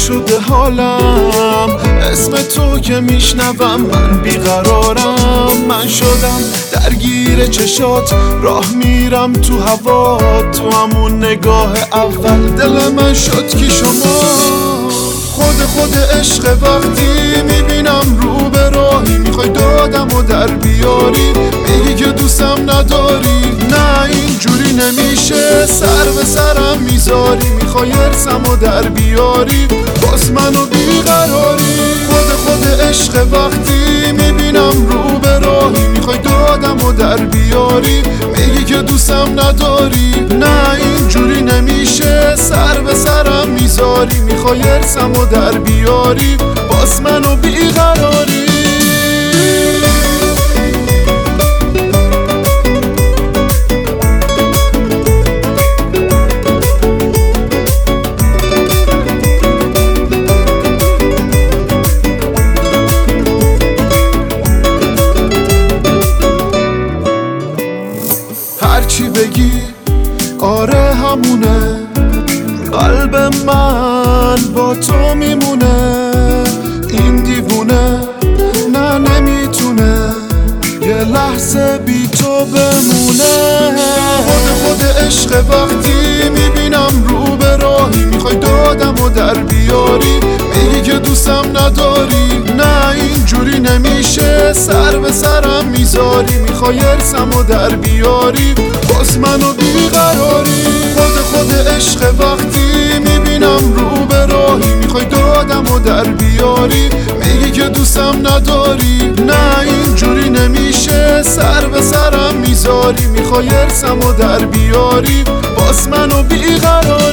شده حالم، اسم تو که میشنوم من بیقرارم. من شدم درگیر چشات، راه میرم تو هوا، تو همون نگاه اول دل من شد که شما. خود عشق وقتی میبینم رو به راهی، میخوای دادم و در بیاری، میگی که دوستم نداری. نه اینجوری نمیشه، سر به سرم میذاری، میخوای ارسم و در بیاری، باز منو بیقراری. خود عشق وقتی میبینم رو به راهی، میخوای دادم و در بیاری، میگی که دوستم نداری. نه اینجوری نمیشه، سر به سرم میذاری، میخوای ارسم و در بیاری، باز منو بیقراری. هرچی بگی آره همونه، قلب من با تو میمونه. این دیوونه نه نمیتونه یه لحظه بی تو بمونه. خود عشق وقتی میبینم رو به راهی، میخوای دادم و در بیاری، میگی که دوستم نداری. نه اینجوری نمیشه، سر به سرم میذاری، میخوای ارسم و در بیاری، باز منو بیقراری. خود عشق وقتی میبینم رو به راهی، میخوای دادم و در بیاری، میگی که دوستم نداری. نه اینجوری نمیشه، سر به سرم میذاری، میخوای ارسم و در بیاری، باز منو بیقراری.